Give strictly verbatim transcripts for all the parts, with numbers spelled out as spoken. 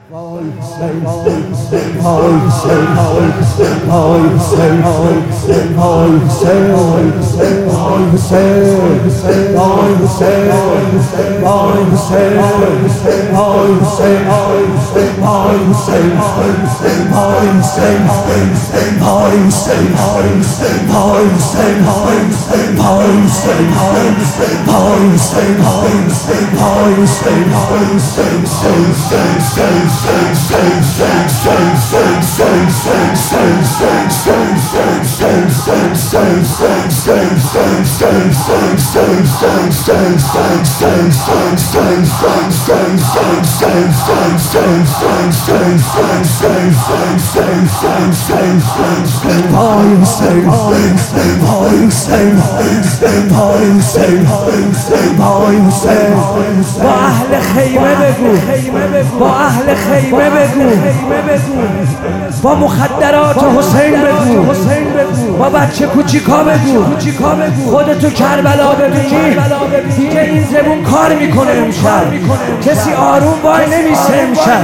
با اهل خیمه بگو، با اهل خیمه بگو، با مخدرات حسین بگو، با بچه کوچیکا بگو، خودتو کربلا ببینی دیگه این زبون کار میکنه امشب، کسی آروم وای نمیسه امشب.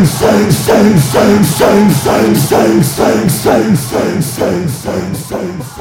Same, same, same, same, same, same, same, same, same.